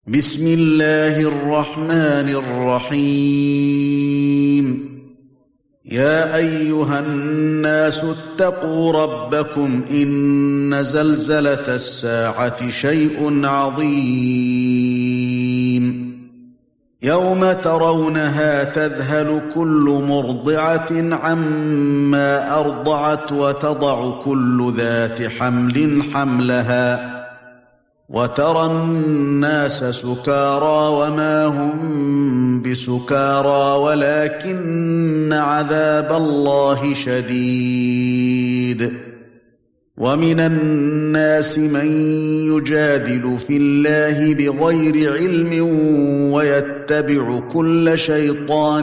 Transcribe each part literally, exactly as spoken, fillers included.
بسم الله الرحمن الرحيم يا أيها الناس اتقوا ربكم إن زلزلة الساعة شيء عظيم يوم ترونها تذهل كل مرضعة عما أرضعت وتضع كل ذات حمل حملها وترى الناس سكارى وما هم بسكارى ولكن عذاب الله شديد ومن الناس من يجادل في الله بغير علم ويتبع كل شيطان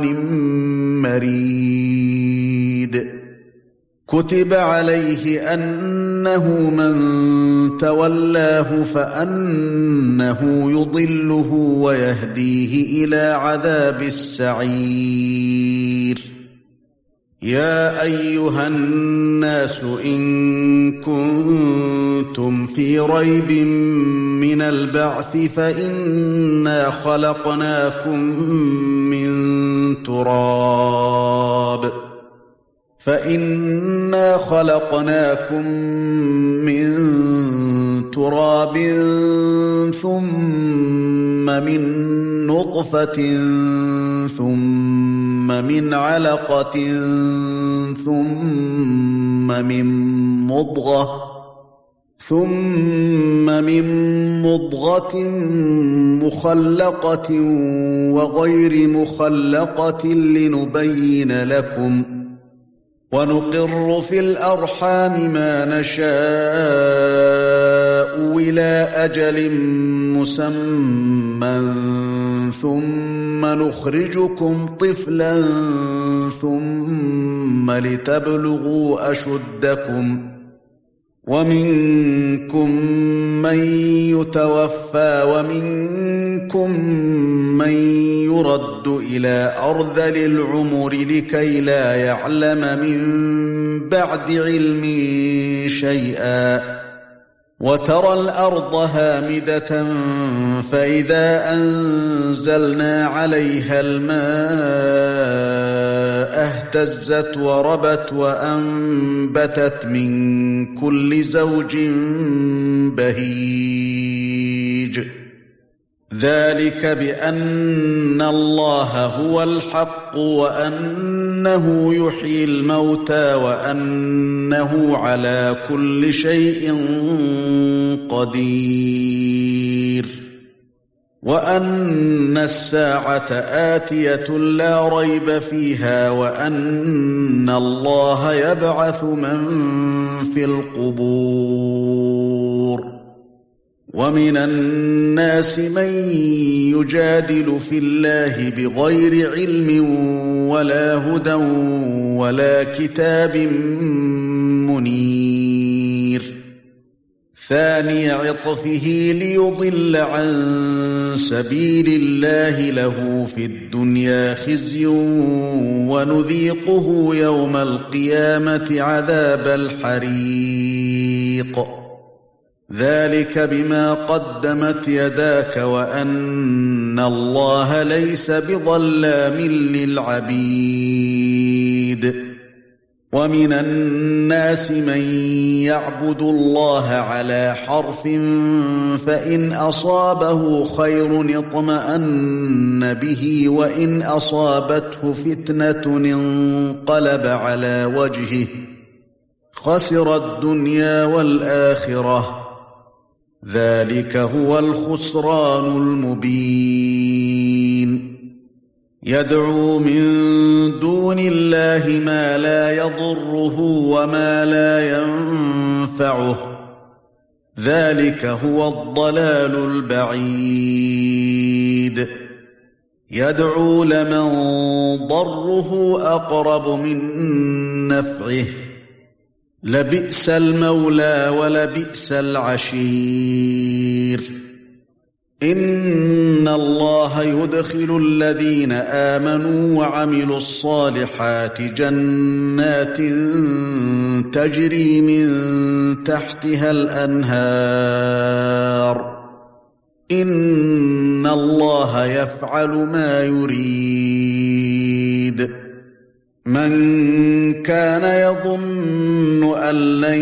مريد كتب عليه أنه من تولاه فأنه يضله ويهديه إلى عذاب السعير يا أيها الناس إن كنتم في ريب من البعث فإنا خلقناكم من تراب فإنا خلقناكم من تراب ثم من نطفة ثم من علقة ثم من مضغة ثم من مضغة مخلقة وغير مخلقة لنبين لكم ونقر في الأرحام ما نشاء إلى أجل مسمى ثم نخرجكم طفلا ثم لتبلغوا أشدكم ومنكم من يتوفى ومنكم من يرد إلى أرذل العمر لكي لا يعلم من بعد علم شيئا وترى الأرض هامدة فإذا أنزلنا عليها الماء اهتزت وربت وأنبتت من كل زوج بهيج ذلك بأن الله هو الحق وأنه يحيي الموتى وأنه على كل شيء قدير وأن الساعة آتية لا ريب فيها وأن الله يبعث من في القبور ومن الناس من يجادل في الله بغير علم ولا هدى ولا كتاب منير ثاني عطفه ليضل عن سبيل الله له في الدنيا خزي ونذيقه يوم القيامة عذاب الحريق ذلك بما قدمت يداك وأن الله ليس بظلام للعبيد ومن الناس من يعبد الله على حرف فإن أصابه خير اطمأن به وإن أصابته فتنة انقلب على وجهه خسر الدنيا والآخرة ذلك هو الخسران المبين يدعو من دون الله ما لا يضره وما لا ينفعه ذلك هو الضلال البعيد يدعو لمن ضره أقرب من نفعه لبئس المولى ولبئس العشير إن الله يدخل الذين آمنوا وعملوا الصالحات جنات تجري من تحتها الأنهار إن الله يفعل ما يريد من كان يظن أن لن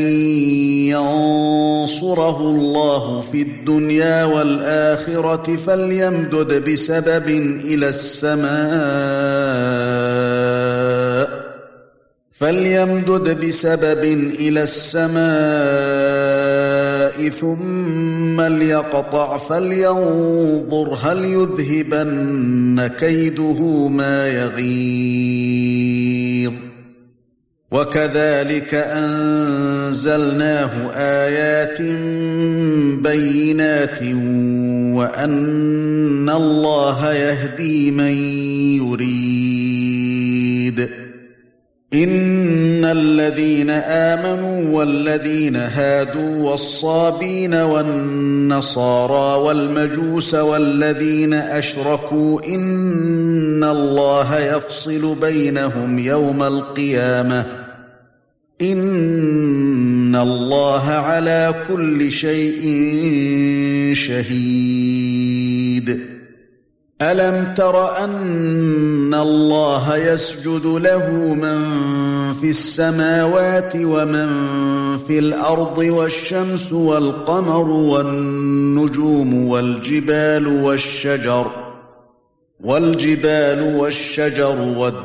ينصره الله في الدنيا والآخرة فليمدد بسبب إلى السماء فليمدد بسبب إلى السماء ثم ليقطع فلينظر هل يذهبن كيده ما يغيظ وكذلك أنزلناه آيات بينات وأن الله يهدي من يريد إن الذين آمنوا والذين هادوا والصابين والنصارى والمجوس والذين أشركوا إن الله يفصل بينهم يوم القيامة إن الله على كل شيء شهيد ألم تر أن الله يسجد له من في السماوات ومن في الأرض والشمس والقمر والنجوم والجبال والشجر والجبال والشجر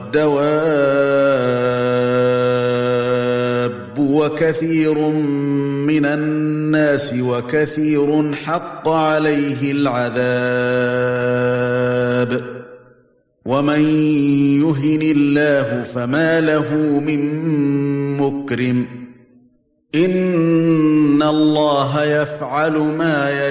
والدواب وكثير من الناس وكثير حق عليه العذاب ومن يهن الله فما له من مكرم إن الله يفعل ما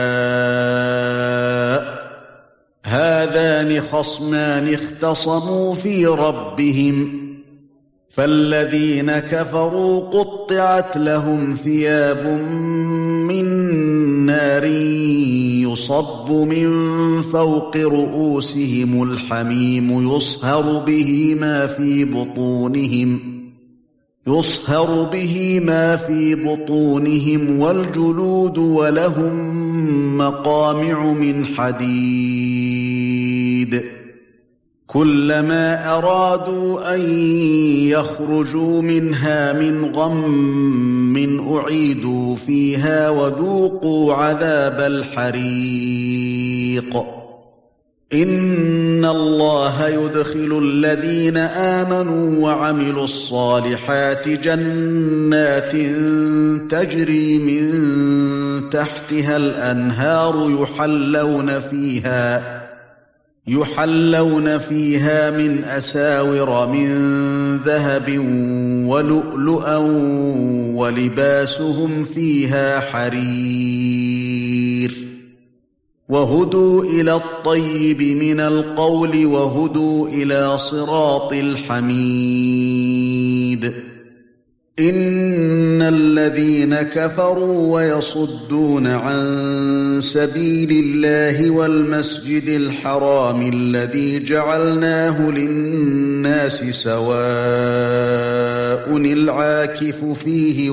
يشاء هذان خصمان اختصموا في ربهم فالذين كفروا قطعت لهم ثياب من نار يصب من فوق رؤوسهم الحميم يصهر به ما في بطونهم يصهر به ما في بطونهم والجلود ولهم مقامع من حديد كلما أرادوا أن يخرجوا منها من غم أعيدوا فيها وذوقوا عذاب الحريق إن الله يدخل الذين آمنوا وعملوا الصالحات جنات تجري من تحتها الأنهار يحلون فيها يحلون فيها من أساور من ذهب ولؤلؤا ولباسهم فيها حرير وهدوا إلى الطيب من القول وهدوا إلى صراط الحميد إن الذين كفروا ويصدون عن سبيل الله والمسجد الحرام الذي جعلناه للناس سواء العاكف فيه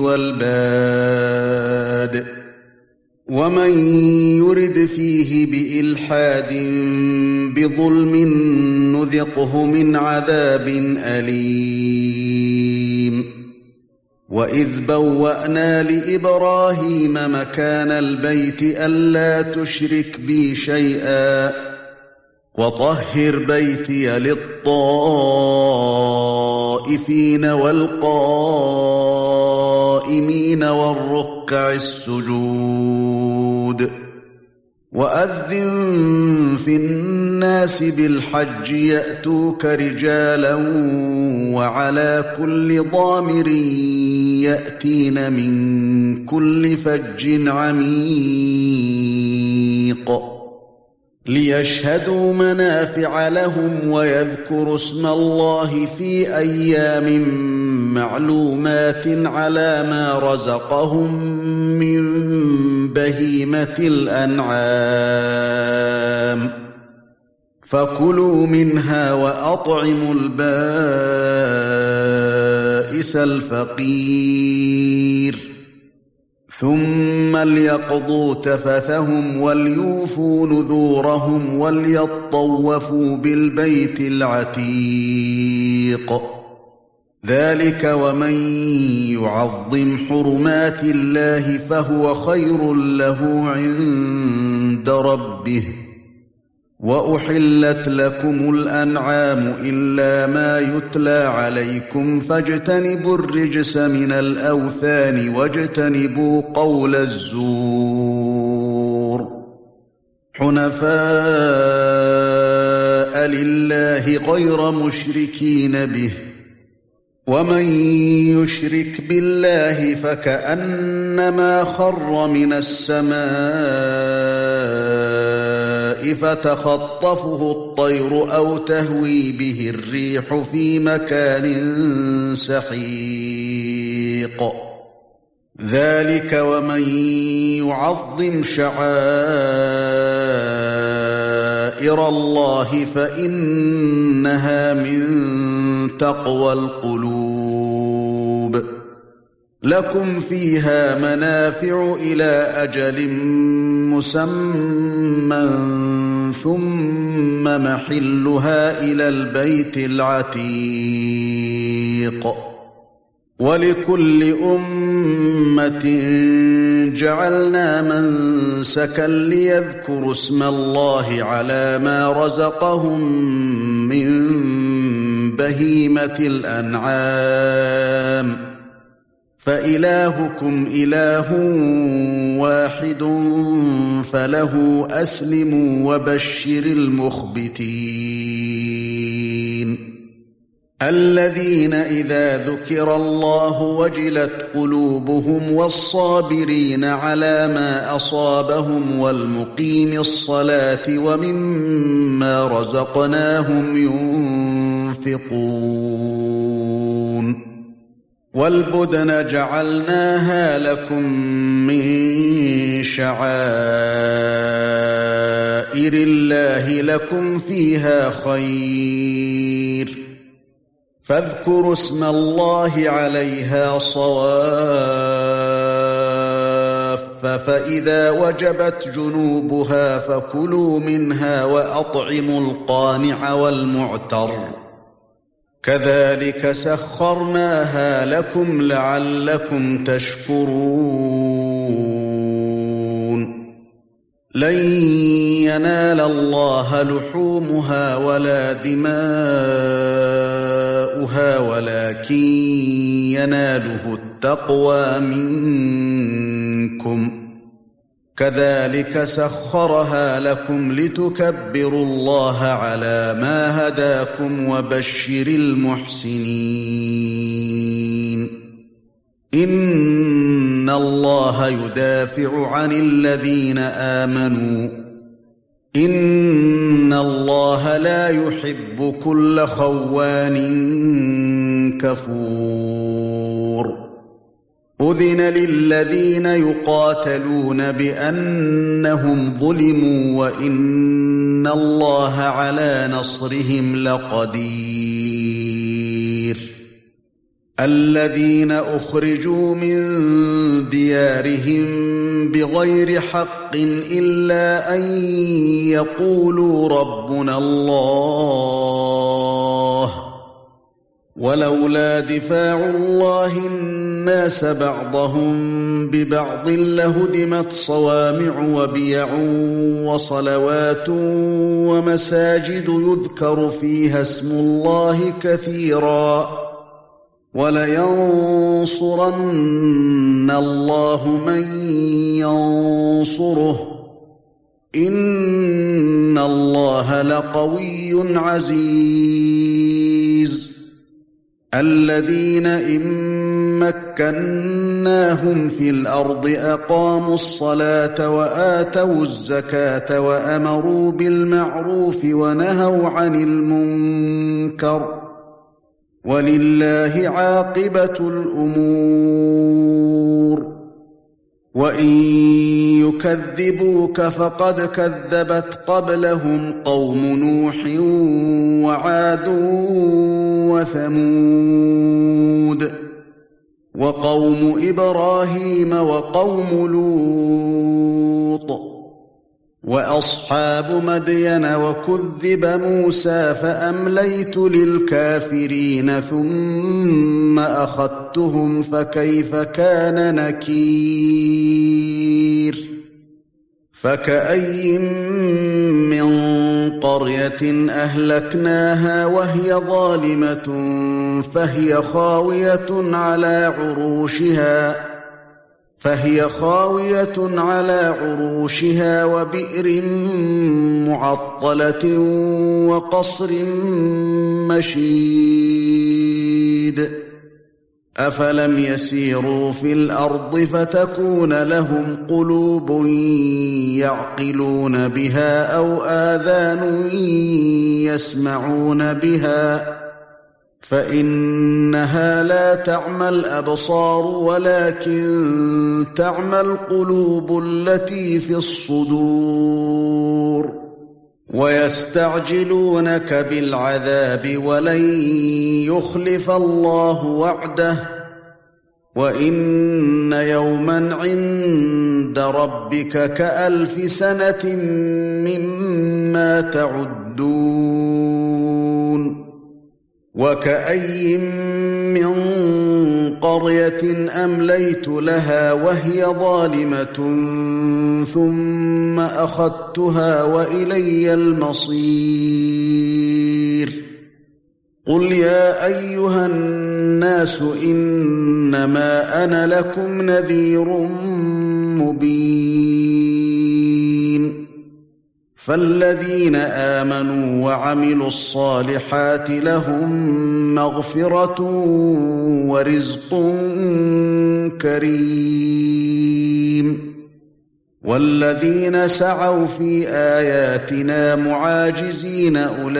والباد ومن يرد فيه بإلحاد بظلم نذقه من عذاب أليم وإذ بوأنا لإبراهيم مكان البيت ألا تشرك بي شيئا وطهر بيتي للطائفين والقائمين والركع السجود وأذن في الناس بالحج يأتوك رجالا وعلى كل ضامر يأتين من كل فج عميق ليشهدوا منافع لهم ويذكروا اسم الله في أيام معلومات على ما رزقهم من بهيمة الأنعام فكلوا منها وأطعموا البائس الفقير ثم ليقضوا تفثهم وليوفوا نذورهم وليطوفوا بالبيت العتيق. ذلك ومن يعظم حرمات الله فهو خير له عند ربه. وأحلت لكم الأنعام إلا ما يتلى عليكم فاجتنبوا الرجس من الأوثان واجتنبوا قول الزور. حنفاء لله غير مشركين به، ومن يشرك بالله فكأنما خر من السماء فتخطفه الطير أو تهوي به الريح في مكان سحيق. ذلك ومن يعظم شعائر الله فإنها من تقوى القلوب. لكم فيها منافع إلى أجل مسمى ثم محلها إلى البيت العتيق. ولكل أمة جعلنا منسكا ليذكروا اسم الله على ما رزقهم من بهيمة الأنعام، فإلهكم إله واحد فله أسلموا وبشر المخبتين الذين إذا ذكر الله وجلت قلوبهم والصابرين على ما أصابهم والمقيم الصلاة ومما رزقناهم ينفقون. والبدن جعلناها لكم من شعائر الله لكم فيها خير، فاذكروا اسم الله عليها صواف، فإذا وجبت جنوبها فكلوا منها وأطعموا القانع والمعتر، كذلك سخرناها لكم لعلكم تشكرون. لن ينال الله لحومها ولا دماؤها ولكن يناله التقوى منكم، كذلك سخرها لكم لتكبروا الله على ما هداكم وبشر المحسنين. إن الله يدافع عن الذين آمنوا، إن الله لا يحب كل خوان كفور. أذن للذين يقاتلون بأنهم ظلموا وإن الله على نصرهم لقدير. الذين أخرجوا من ديارهم بغير حق إلا أن يقولوا ربنا الله، ولولا دفاع الله الناس بعضهم ببعض لهدمت صوامع وبيع وصلوات ومساجد يذكر فيها اسم الله كثيرا، ولينصرن الله من ينصره، إن الله لقوي عزيز. الذين إن مكناهم في الأرض أقاموا الصلاة وآتوا الزكاة وأمروا بالمعروف ونهوا عن المنكر، ولله عاقبة الأمور. وإن يكذبوك فقد كذبت قبلهم قوم نوح وعاد وثمود، وقوم إبراهيم وقوم لوط وأصحاب مدين وكذب موسى فأمليت للكافرين ثم أخذتهم فكيف كان نكير فكأي من قرية أهلكناها وهي ظالمة فهي خاوية على عروشها فهي خاوية على عروشها وبئر معطلة وقصر مشيد أفلم يسيروا في الأرض فتكون لهم قلوب يعقلون بها أو آذان يسمعون بها فإنها لا تعمى الأبصار ولكن تعمى القلوب التي في الصدور ويستعجلونك بالعذاب ولن يخلف الله وعده وإن يوما عند ربك كألف سنة مما تعدون وكأي من قرية أمليت لها وهي ظالمة ثم أخذتها وإلي المصير قل يا أيها الناس إنما أنا لكم نذير مبين فالذين آمنوا وعملوا الصالحات لهم مغفرة ورزق كريم والذين سعوا في آياتنا معاجزين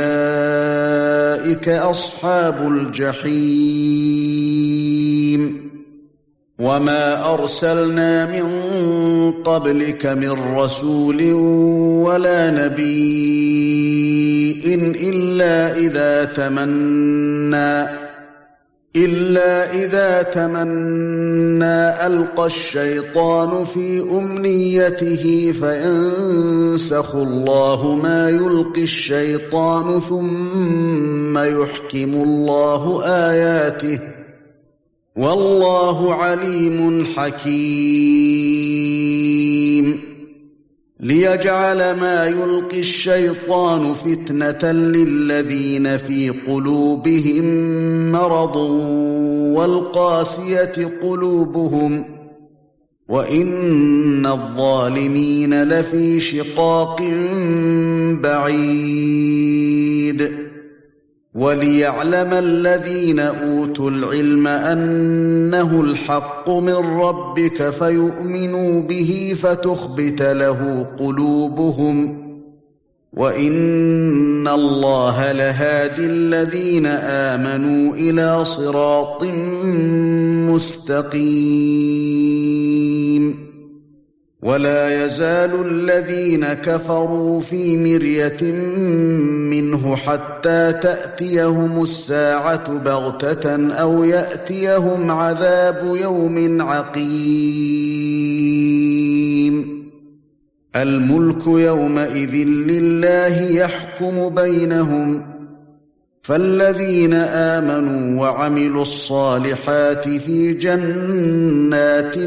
أولئك أصحاب الجحيم وما أرسلنا من قبلك من رسول ولا نبي إلا إذا تمنى إلا إذا تمنى ألقى الشيطان في أمنيته فينسخ الله ما يلقي الشيطان ثم يحكم الله آياته والله عليم حكيم ليجعل ما يلقي الشيطان فتنة للذين في قلوبهم مرض والقاسية قلوبهم وإن الظالمين لفي شقاق بعيد وليعلم الذين أوتوا العلم أنه الحق من ربك فيؤمنوا به فتخبت له قلوبهم وإن الله لهادي الذين آمنوا إلى صراط مستقيم ولا يزال الذين كفروا في مرية منه حتى تأتيهم الساعة بغتة أو يأتيهم عذاب يوم عقيم الملك يومئذ لله يحكم بينهم فالذين آمنوا وعملوا الصالحات في جنات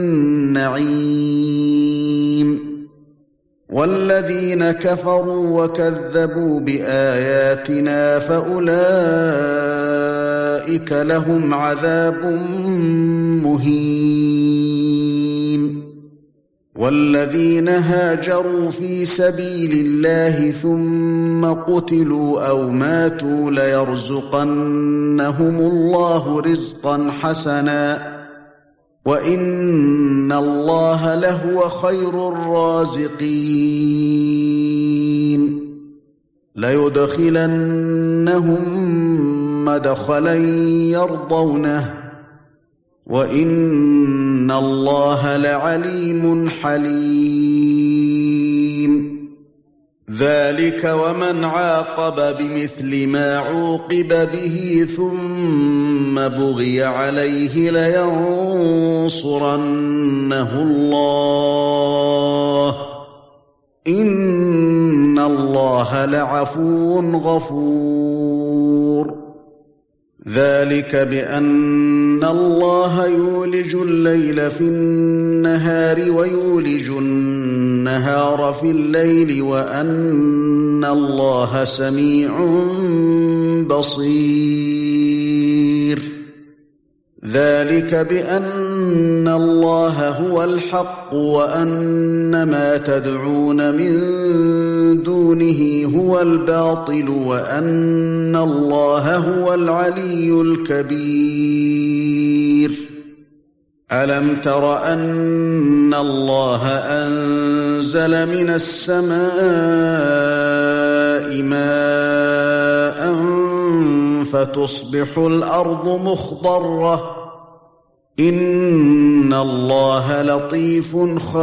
النعيم والذين كفروا وكذبوا بآياتنا فأولئك لهم عذاب مهين والذين هاجروا في سبيل الله ثم قتلوا أو ماتوا ليرزقنهم الله رزقا حسنا وإن الله لهو خير الرازقين ليدخلنهم مدخلا يرضونه وإن الله لعليم حليم ذلك ومن عاقب بمثل ما عوقب به ثم بغي عليه لينصرنه الله إن الله لعفو غفور ذلك بأن الله يولج الليل في النهار ويولج النهار في الليل وأن الله سميع بصير ذلك بأن الله هو الحق وأن ما تدعون من دونه هو الباطل وأن الله هو العلي الكبير ألم تر أن الله أنزل من السماء ماء فتصبح الأرض مخضرة إن الله لطيف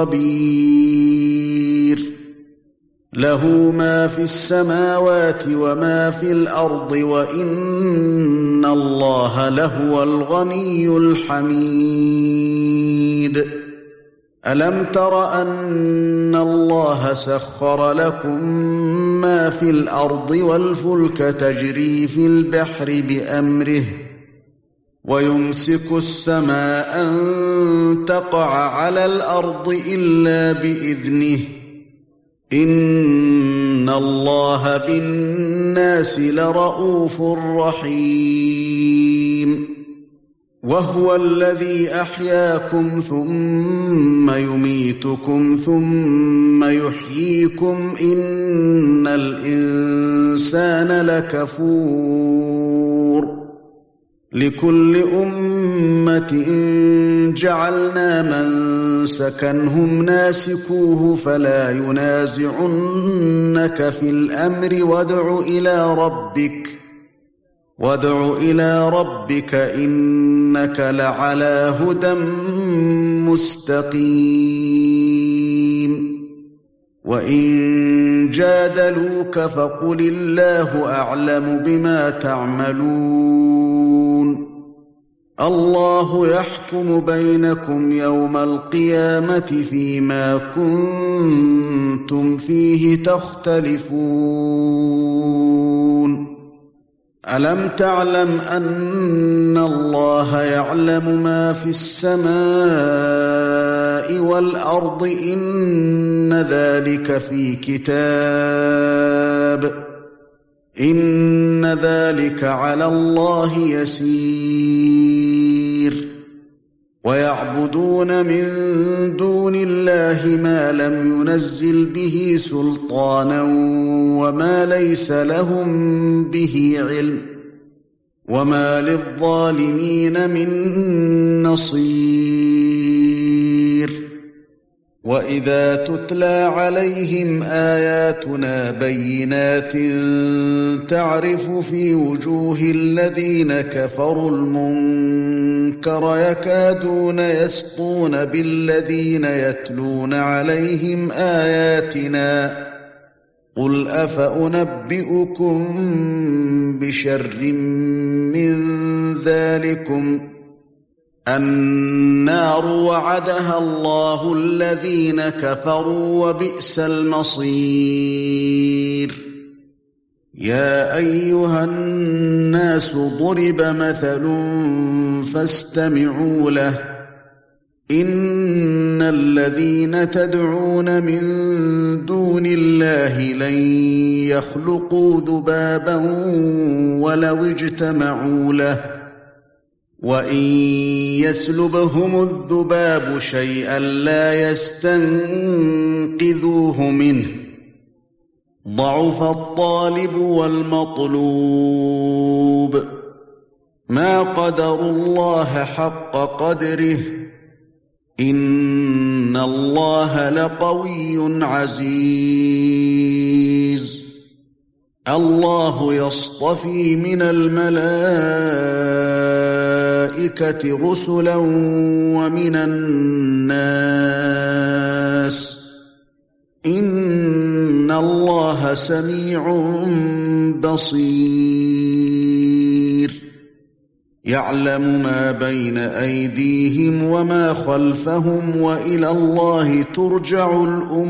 خبير له ما في السماوات وما في الأرض وإن الله لهو الغني الحميد ألم تر أن الله سخر لكم ما في الأرض والفلك تجري في البحر بأمره ويمسك السماء أن تقع على الأرض إلا بإذنه إن الله بالناس لرءوف رحيم وهو الذي أحياكم ثم يميتكم ثم يحييكم إن الإنسان لكفور لكل أمة جعلنا منسكا هم ناسكوه فلا ينازعنك في الأمر وادع إلى ربك وادع إلى ربك إنك لعلى هدى مستقيم وإن جادلوك فقل الله أعلم بما تعملون الله يحكم بينكم يوم القيامة فيما كنتم فيه تختلفون ألم تعلم أن الله يعلم ما في السماء والأرض إن ذلك في كتاب إن ذلك على الله يسير ويعبدون من دون الله ما لم ينزل به سلطانا وما ليس لهم به علم وما للظالمين من نصير وإذا تتلى عليهم آياتنا بينات تعرف في وجوه الذين كفروا المنكر يكادون يسطون بالذين يتلون عليهم آياتنا قل أفأنبئكم بشر من ذلكم النار وعدها الله الذين كفروا وبئس المصير يا أيها الناس ضرب مثل فاستمعوا له إن الذين تدعون من دون الله لن يخلقوا ذبابا ولو اجتمعوا له وإن يسلبهم الذباب شيئا لا يستنقذوه منه ضعف الطالب والمطلوب ما قدروا الله حق قدره إن الله لقوي عزيز الله يصطفي من الملائكة رسلا ومن الناس إن الله الله سميع بصير يعلم ما بين أيديهم وما خلفهم وإلى الله ترجع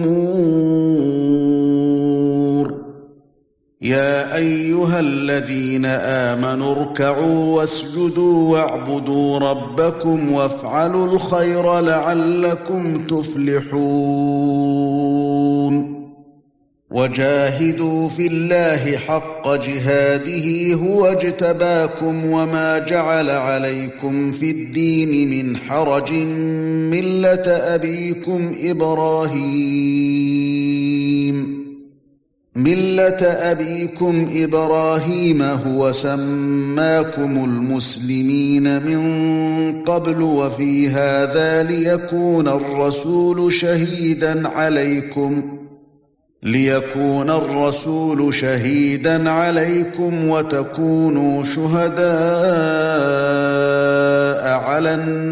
الأمور يا أيها الذين آمنوا اركعوا واسجدوا واعبدوا ربكم وافعلوا الخير لعلكم تفلحون وجاهدوا في الله حق جهاده هو اجتباكم وما جعل عليكم في الدين من حرج ملة أبيكم إبراهيم ملة أبيكم إبراهيم هو سماكم المسلمين من قبل وفي هذا ليكون الرسول شهيدا عليكم ليكون الرسول شهيدا عليكم وتكونوا شهداء على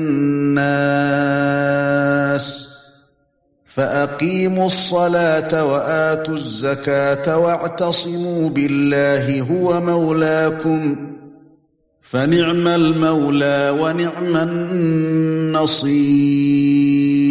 الناس فأقيموا الصلاة وآتوا الزكاة واعتصموا بالله هو مولاكم فنعم المولى ونعم النصير